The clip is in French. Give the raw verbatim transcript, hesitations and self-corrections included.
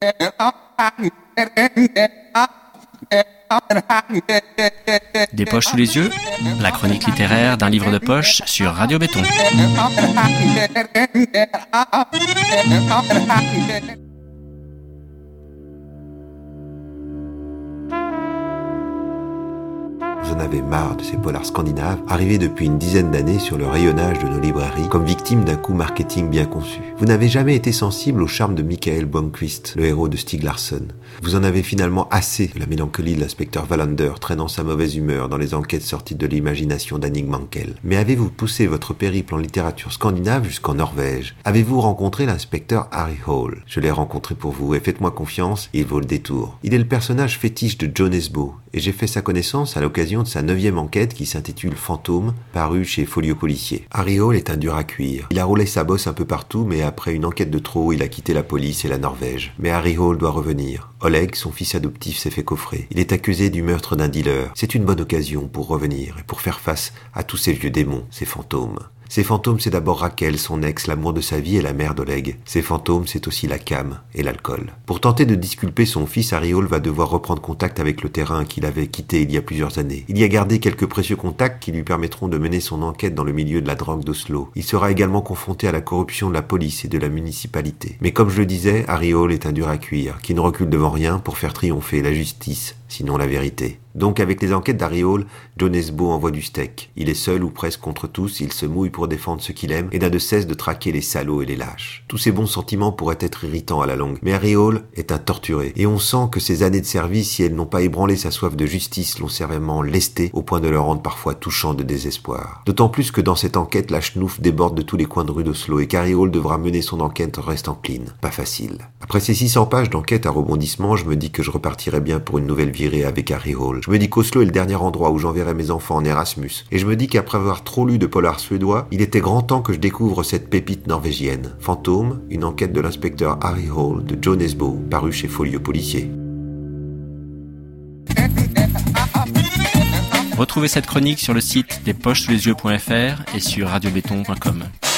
Des poches sous les yeux, la chronique littéraire d'un livre de poche sur Radio Béton. Vous en avez marre de ces polars scandinaves, arrivés depuis une dizaine d'années sur le rayonnage de nos librairies, comme victimes d'un coup marketing bien conçu. Vous n'avez jamais été sensible au charme de Mikael Blomkvist, le héros de Stieg Larsson. Vous en avez finalement assez de la mélancolie de l'inspecteur Wallander traînant sa mauvaise humeur dans les enquêtes sorties de l'imagination d'Anning Mankell. Mais avez-vous poussé votre périple en littérature scandinave jusqu'en Norvège? Avez-vous rencontré l'inspecteur Harry Hole? Je l'ai rencontré pour vous et faites-moi confiance, il vaut le détour. Il est le personnage fétiche de Jon Esbo et j'ai fait sa connaissance à l'occasion de sa neuvième enquête qui s'intitule Fantôme, parue chez Folio Policier. Harry Hole est un dur à cuire. Il a roulé sa bosse un peu partout, mais après une enquête de trop, il a quitté la police et la Norvège. Mais Harry Hole doit revenir. Oleg, son fils adoptif, s'est fait coffrer. Il est accusé du meurtre d'un dealer. C'est une bonne occasion pour revenir et pour faire face à tous ces vieux démons, ces fantômes. Ces fantômes, c'est d'abord Raquel, son ex, l'amour de sa vie et la mère d'Oleg. Ces fantômes, c'est aussi la cam et l'alcool. Pour tenter de disculper son fils, Harry Hole va devoir reprendre contact avec le terrain qu'il avait quitté il y a plusieurs années. Il y a gardé quelques précieux contacts qui lui permettront de mener son enquête dans le milieu de la drogue d'Oslo. Il sera également confronté à la corruption de la police et de la municipalité. Mais comme je le disais, Harry Hole est un dur à cuire, qui ne recule devant rien pour faire triompher la justice, sinon la vérité. Donc avec les enquêtes d'Harry Hole, Jon Esbo envoie du steak. Il est seul ou presque contre tous, il se mouille pour défendre ce qu'il aime et n'a de cesse de traquer les salauds et les lâches. Tous ces bons sentiments pourraient être irritants à la longue, mais Harry Hole est un torturé. Et on sent que ses années de service, si elles n'ont pas ébranlé sa soif de justice, l'ont sévèrement lesté au point de le rendre parfois touchant de désespoir. D'autant plus que dans cette enquête, la schnouf déborde de tous les coins de rue d'Oslo et qu'Harry Hole devra mener son enquête en restant clean. Pas facile. Après ces six cents pages d'enquête à rebondissement, je me dis que je repartirai bien pour une nouvelle virée avec Harry Hole. Je me dis qu'Oslo est le dernier endroit où j'enverrai mes enfants en Erasmus. Et je me dis qu'après avoir trop lu de polars suédois, il était grand temps que je découvre cette pépite norvégienne. Fantôme, une enquête de l'inspecteur Harry Hole de Jon Esbo, paru chez Folio Policier. Retrouvez cette chronique sur le site des poches sous les yeux point f r et sur radio béton point com.